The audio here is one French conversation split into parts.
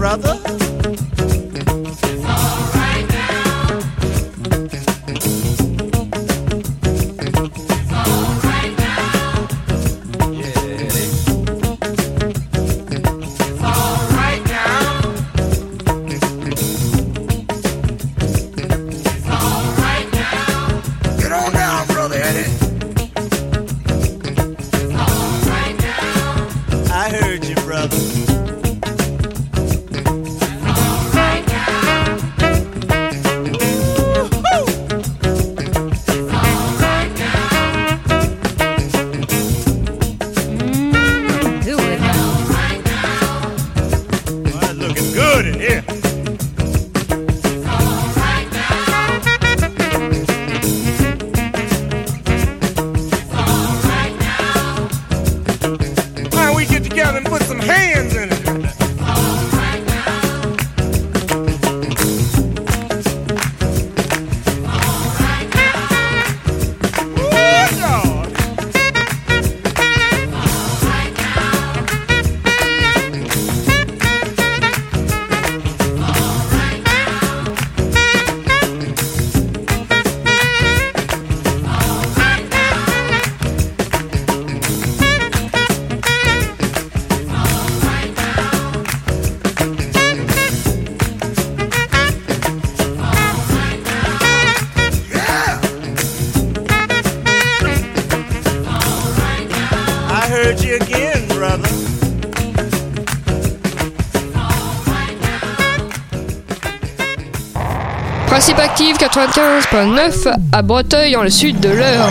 brother. Principe active 95.9 à Breteuil dans le sud de l'Eure.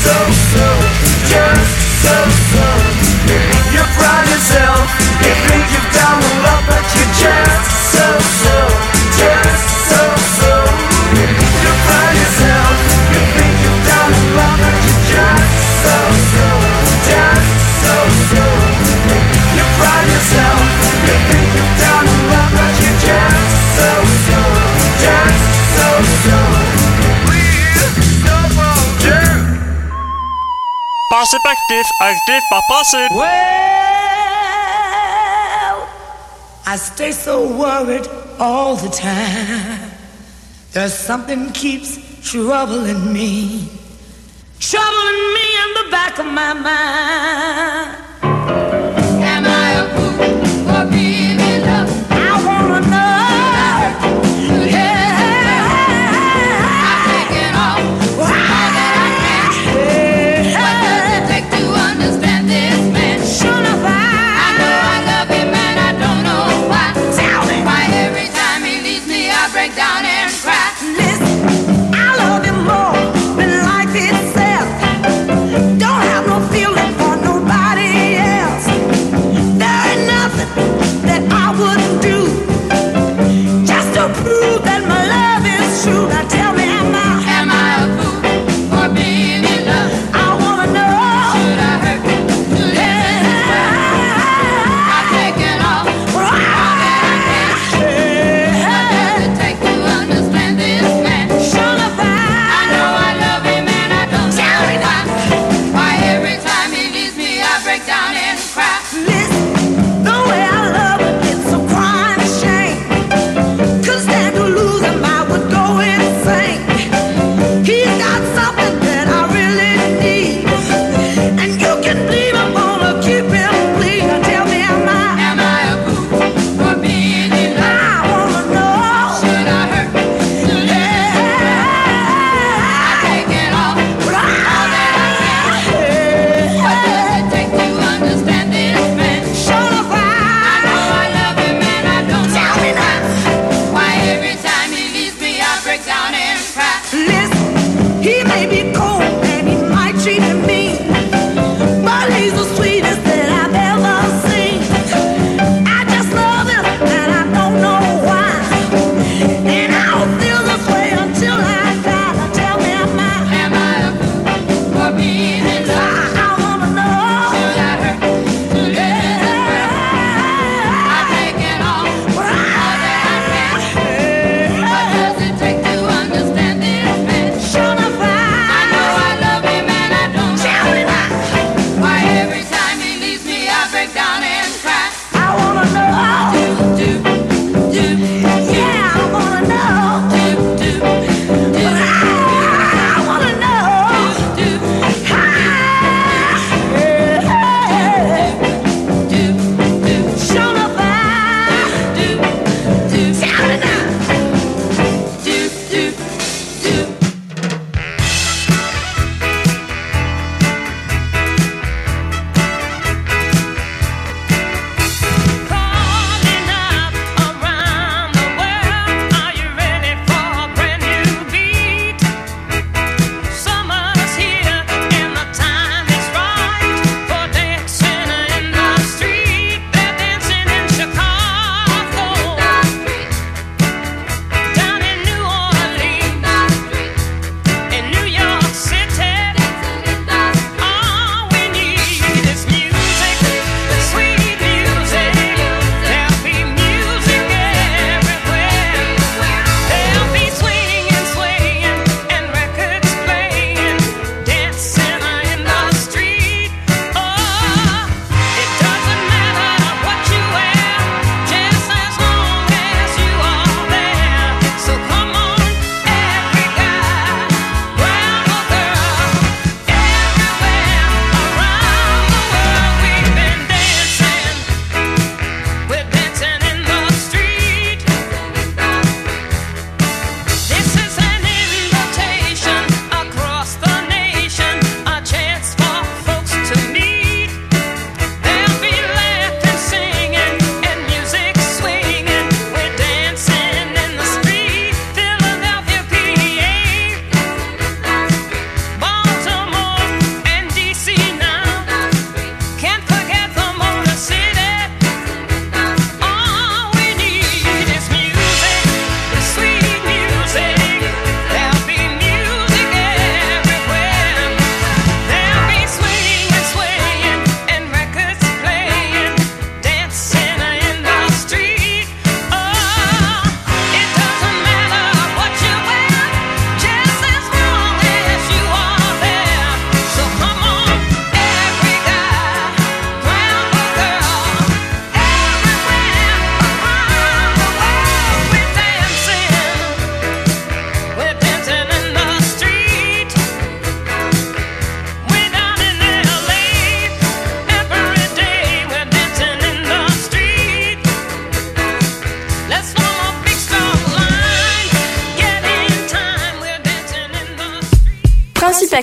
Passive active, active but passive. Well, I stay so worried all the time. There's something keeps troubling me in the back of my mind. Am I a fool for being in love? I wanna know. I'm taking off all that I can. What does it take to understand this man? Sure enough, I know I love him and I don't know why. Tell me. Why every time he leaves me I break down and cry. Listen, I love you more than life itself. Don't have no feeling for nobody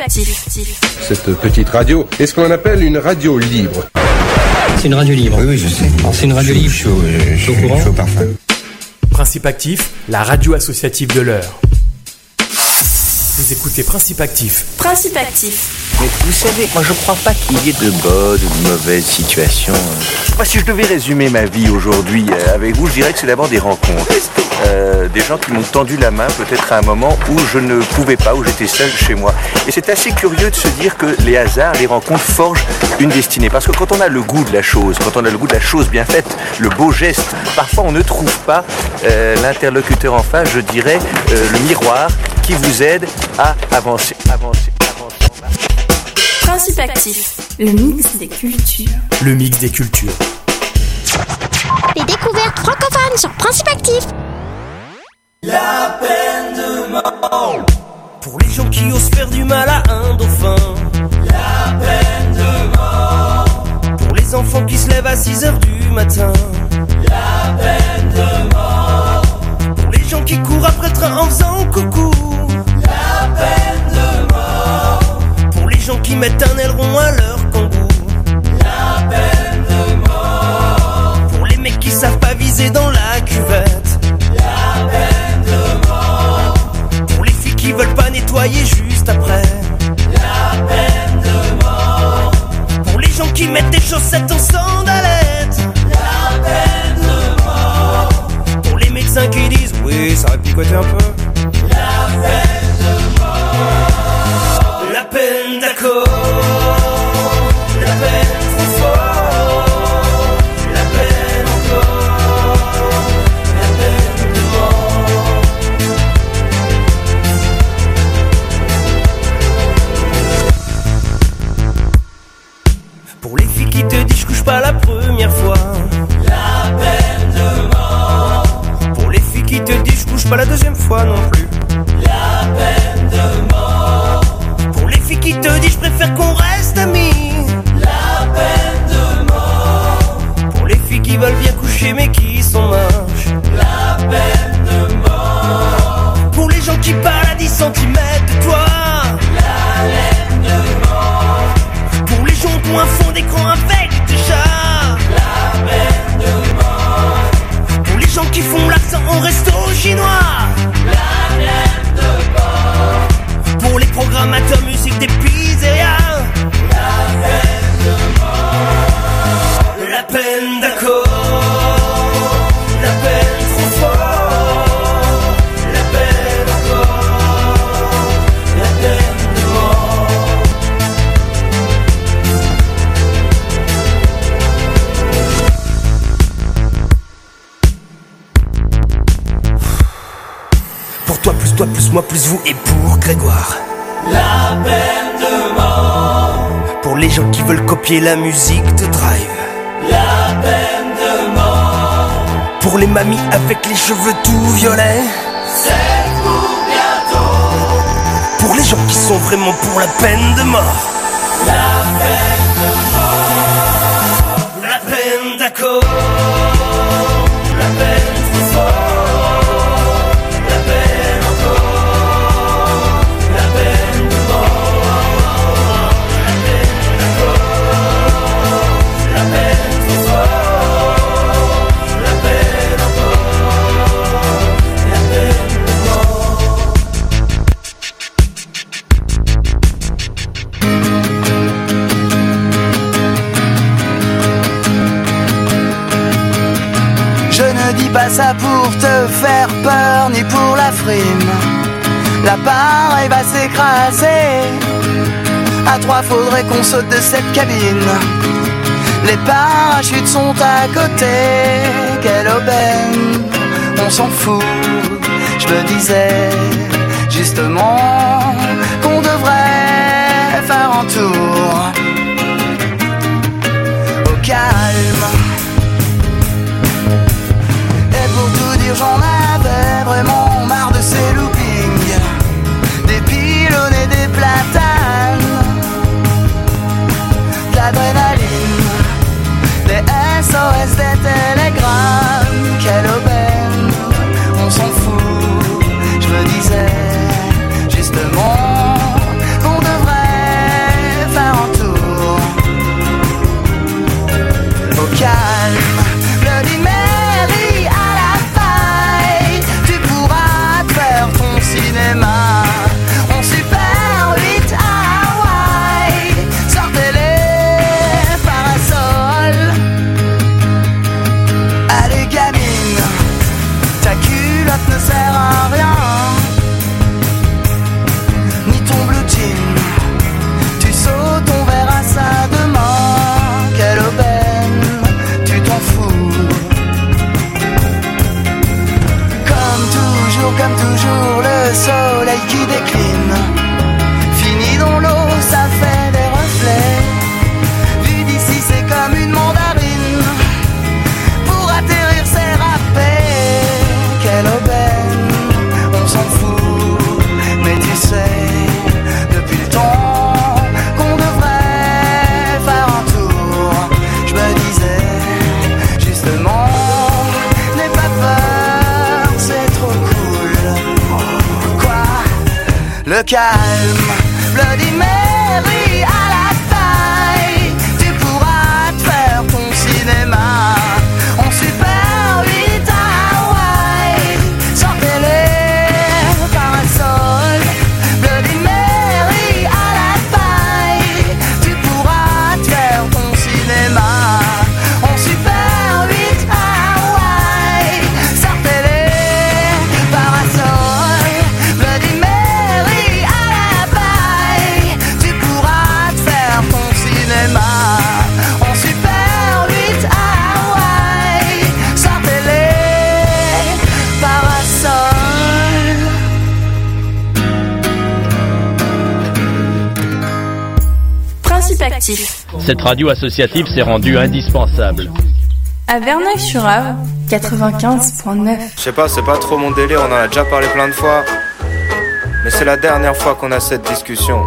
Actif. Cette petite radio est ce qu'on appelle une radio libre. C'est une radio libre. Oui, je sais. Alors, c'est une radio libre. Je suis au parfum. Principe Actif, la radio associative de l'heure. Vous écoutez Principe Actif. Principe Actif. Mais vous savez, moi je crois pas qu'il y ait de bonnes ou de mauvaises situations. Moi, si je devais résumer ma vie aujourd'hui avec vous, je dirais que c'est d'abord des rencontres. Des gens qui m'ont tendu la main peut-être à un moment où je ne pouvais pas, où j'étais seul chez moi. Et c'est assez curieux de se dire que les hasards, les rencontres forgent une destinée. Parce que quand on a le goût de la chose, quand on a le goût de la chose bien faite, le beau geste, parfois on ne trouve pas l'interlocuteur en face, je dirais, le miroir qui vous aide à avancer. Principe Actif, le mix des cultures. Le mix des cultures. Les découvertes francophones sur Principe Actif. La peine de mort pour les gens qui osent faire du mal à un dauphin. La peine de mort pour les enfants qui se lèvent à 6h du matin. La peine de mort pour les gens qui courent après le train en faisant coucou. La peine de mort pour les gens qui mettent un aileron à leur kangou. La peine de mort pour les mecs qui savent pas viser dans la cuvette. La peine de mort pour les filles qui veulent pas nettoyer juste après. La peine de mort pour les gens qui mettent des chaussettes en sandalettes. La peine de mort pour les médecins qui disent oui, ça va picoter un peu. La peine de mort, la peine d'accord, la peine trop fort, la peine encore, la peine de mort. Pour les filles qui te disent je couche pas la première fois. La peine de mort. Pour les filles qui te disent je couche pas la deuxième fois non plus. La peine de mort. Pour les filles qui te disent je préfère qu'on reste amis. La peine de mort. Pour les filles qui veulent bien coucher mais qui sont moches. La peine de mort. Pour les gens qui parlent à 10 cm de toi. La laine de mort. Pour les gens qui ont un fond d'écran avec des chats. La peine de mort. Pour les gens qui font l'accent au resto chinois. La laine de mort. Pour les programmateurs musique des pizzerias. La peine de mort. La peine d'accord. La peine trop fort. La peine encore. La peine de mort. Pour toi, plus moi, plus vous et pour Grégoire. La peine de mort. Pour les gens qui veulent copier la musique de Drive. La peine de mort. Pour les mamies avec les cheveux tout violets. C'est pour bientôt. Pour les gens qui sont vraiment pour la peine de mort. La peine de mort. La peine d'accord. La peine trop fort. La peine encore. La peine de mort. La peine d'accord. La peine trop fort. La peine encore. La peine de mort. Je ne dis pas ça pour te faire peur ni pour la frime. L'appareil va s'écraser. À 3 faudrait qu'on saute de cette cabine. Les parachutes sont à côté. Quelle aubaine, on s'en fout. Je me disais justement qu'on devrait faire un tour au calme. Et pour tout dire, j'en avais vraiment marre de ces loopings, des pylônes et des platanes, de l'adrénaline, des SOS, des télégrammes. Quelle aubaine, on s'en fout. Je me disais justement qu'on devrait calme. Bloody Mary à la taille, tu pourras te faire ton cinéma en Super 8 à Hawaï. Sortez-les parasols. Bloody Mary à la taille, tu pourras te faire ton cinéma en Super 8 à Hawaï. Sortez-les parasols. Bloody Mary à la taille, tu pourras te faire ton cinéma en Super 8 à Hawaï. Sortez-les parasols. Principe actif. Cette radio associative s'est rendue indispensable. À Verneuil-sur-Avre, 95.9. Je sais pas, c'est pas trop mon délire, on en a déjà parlé plein de fois. Mais c'est la dernière fois qu'on a cette discussion.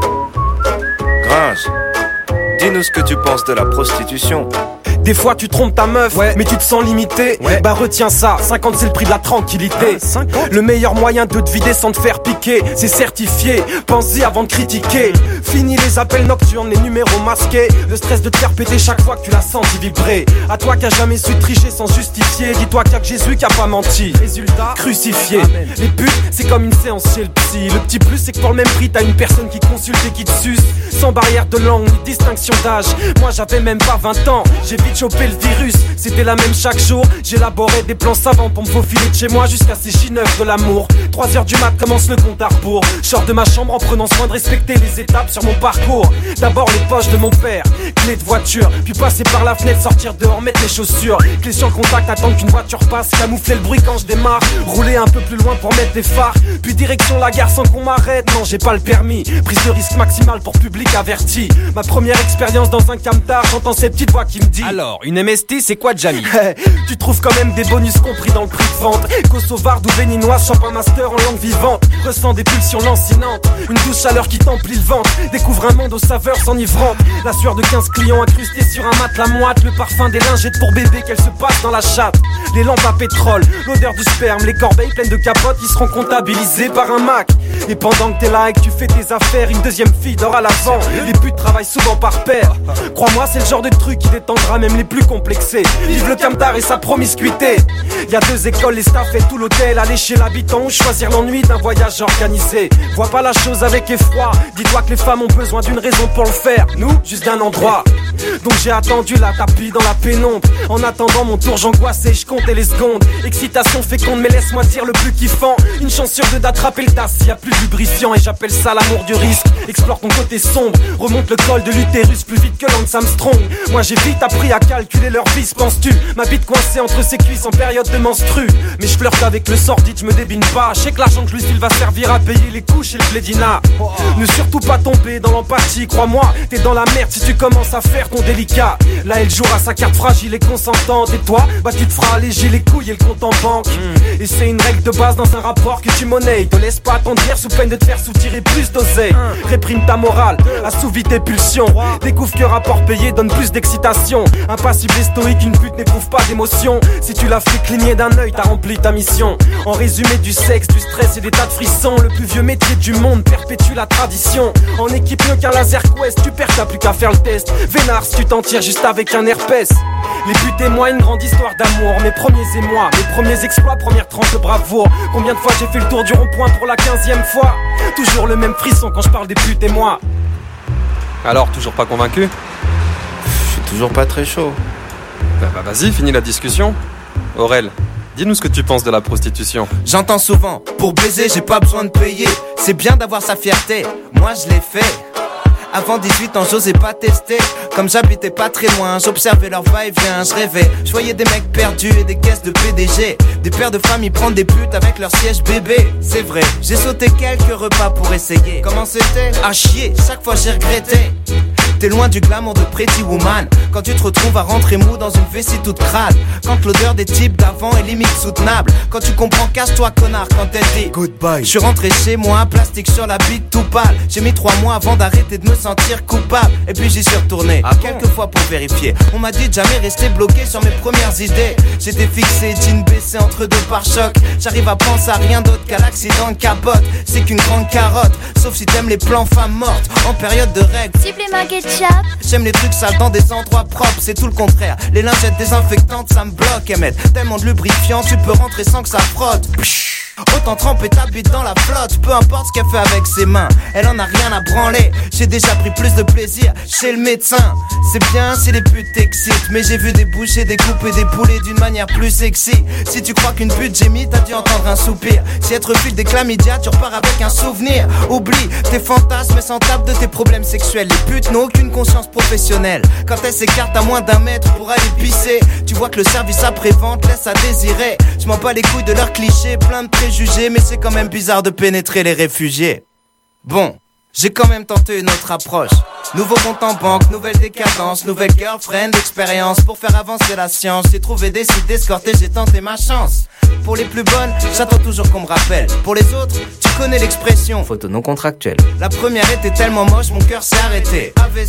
Gringe, dis-nous ce que tu penses de la prostitution. Des fois tu trompes ta meuf, mais tu te sens limité. Bah retiens ça, 50 c'est le prix de la tranquillité. 50 Le meilleur moyen de te vider sans te faire piquer, c'est certifié, pense-y avant de critiquer. Fini les appels nocturnes, les numéros masqués. Le stress de te faire péter chaque fois que tu la sens vibrer. À toi qui a jamais su tricher sans justifier, dis-toi qu'il y a que Jésus qui a pas menti. Résultat, crucifié. Amen. Les putes, c'est comme une séance chez le psy. Le petit plus c'est que pour le même prix t'as une personne qui consulte et qui te suce. Sans barrière de langue ni distinction d'âge. Moi j'avais même pas 20 ans, j'ai vite chopé le virus, c'était la même chaque jour. J'élaborais des plans savants pour me faufiler de chez moi jusqu'à ces chineufs de l'amour. 3h du mat commence le compte à rebours. Je sors de ma chambre en prenant soin de respecter les étapes sur mon parcours. D'abord les poches de mon père, clé de voiture, puis passer par la fenêtre, sortir dehors, mettre les chaussures. Clé sur le contact, attendre qu'une voiture passe, camoufler le bruit quand je démarre. Rouler un peu plus loin pour mettre des phares, puis direction la gare sans qu'on m'arrête. Non, j'ai pas le permis, prise de risque maximale pour public averti. Ma première expérience dans un camtar, j'entends cette petite voix qui me dit: alors, une MST, c'est quoi, Jamie? Tu trouves quand même des bonus compris dans le prix de vente. Kosovarde ou béninoise, chope un master en langue vivante. Ressens des pulsions lancinantes, une douce chaleur qui t'emplit le ventre. Découvre un monde aux saveurs s'enivrantes. La sueur de 15 clients incrustés sur un matelas moite. Le parfum des lingettes pour bébé qu'elle se passe dans la chatte. Les lampes à pétrole, l'odeur du sperme. Les corbeilles pleines de capotes qui seront comptabilisées par un Mac. Et pendant que t'es là et que tu fais tes affaires, une deuxième fille dort à l'avant. Les putes travaillent souvent par paire. Crois-moi, c'est le genre de truc qui détendra même les plus complexés. Vive le camtar et sa promiscuité. Y'a 2 écoles, les staffs et tout l'hôtel. Aller chez l'habitant ou choisir l'ennui d'un voyage organisé. Vois pas la chose avec effroi. Dis-toi que les femmes ont besoin d'une raison pour le faire. Nous, juste d'un endroit. Donc j'ai attendu la tapis dans la pénombre. En attendant mon tour j'angoissais, je comptais les secondes. Excitation féconde mais laisse-moi dire le plus kiffant. Une chance sur 2 d'attraper le tas s'il y a plus lubrifiant. Et j'appelle ça l'amour du risque. Explore ton côté sombre, remonte le col de l'utérus plus vite que Lance Armstrong. Moi j'ai vite appris à calculer leur vice, penses-tu? Ma bite coincée entre ses cuisses en période de menstru. Mais je flirte avec le sordide, je me débine pas. Je sais que l'argent que je lui file va servir à payer les couches et le blédina. Ne surtout pas tomber dans l'empathie, crois-moi, t'es dans la merde si tu commences à faire ton délicat. Là elle jouera sa carte fragile et consentante. Et toi, bah tu te feras alléger les couilles et le compte en banque. Et c'est une règle de base dans un rapport que tu monnaies. Te laisse pas attendrir sous peine de te faire soutirer plus d'oseille. Réprime ta morale, assouvis tes pulsions. Découvre que rapport payé donne plus d'excitation. Impassible et stoïque, une pute n'éprouve pas d'émotion. Si tu l'as fait cligner d'un œil, t'as rempli ta mission. En résumé, du sexe, du stress et des tas de frissons. Le plus vieux métier du monde perpétue la tradition. En équipe mieux qu'un laser quest, tu perds, t'as plus qu'à faire le test. Vénard si tu t'en tires juste avec un herpès. Les putes et moi, une grande histoire d'amour. Mes premiers émois, mes premiers exploits, première tranche de bravoure. Combien de fois j'ai fait le tour du rond-point pour la 15e fois? Toujours le même frisson quand je parle des putes et moi. Alors, toujours pas convaincu? Je suis toujours pas très chaud. Bah vas-y, finis la discussion. Aurel, dis-nous ce que tu penses de la prostitution. J'entends souvent, pour baiser j'ai pas besoin de payer. C'est bien d'avoir sa fierté, moi je l'ai fait. Avant 18 ans j'osais pas tester. Comme j'habitais pas très loin, j'observais leur va-et-vient, je rêvais. Je voyais des mecs perdus et des caisses de PDG. Des pères de famille prendre des putes avec leur siège bébé. C'est vrai, j'ai sauté quelques repas pour essayer. Comment c'était? À chier, chaque fois j'ai regretté. T'es loin du glamour de Pretty Woman. Quand tu te retrouves à rentrer mou dans une vessie toute crade. Quand l'odeur des types d'avant est limite soutenable. Quand tu comprends, casse-toi connard quand elle dit goodbye. Je suis rentré chez moi, plastique sur la bite tout pâle. J'ai mis 3 mois avant d'arrêter de me sentir coupable. Et puis j'y suis retourné quelques fois pour vérifier. On m'a dit de jamais rester bloqué sur mes premières idées. J'étais fixé, jean baissé entre deux pare-chocs. J'arrive à penser à rien d'autre qu'à l'accident de capote. C'est qu'une grande carotte, sauf si t'aimes les plans femmes mortes en période de règles. Supplément ketchup. J'aime les trucs sales dans des endroits propres, c'est tout le contraire. Les lingettes désinfectantes, ça me bloque, Emmett. Tellement de lubrifiant, tu peux rentrer sans que ça frotte. Autant tremper ta bite dans la flotte. Peu importe ce qu'elle fait avec ses mains, elle en a rien à branler. J'ai déjà pris plus de plaisir chez le médecin. C'est bien si les putes t'excitent, mais j'ai vu des bouchées découper des poulets d'une manière plus sexy. Si tu crois qu'une pute gémit, t'as dû entendre un soupir. Si être file des chlamydia, tu repars avec un souvenir. Oublie tes fantasmes et s'en tape de tes problèmes sexuels. Les putes n'ont aucune conscience professionnelle. Quand elles s'écartent à moins d'1 mètre pour aller pisser, tu vois que le service après-vente laisse à désirer. Je m'en bats les couilles de leurs clichés, plein de préjugés, mais c'est quand même bizarre de pénétrer les réfugiés. Bon, j'ai quand même tenté une autre approche. Nouveau compte en banque, nouvelle décadence, nouvelle girlfriend, expérience pour faire avancer la science. J'ai trouvé des sites d'escorter, j'ai tenté ma chance. Pour les plus bonnes, j'attends toujours qu'on me rappelle. Pour les autres, tu connais l'expression photo non contractuelle. La première était tellement moche, mon cœur s'est arrêté.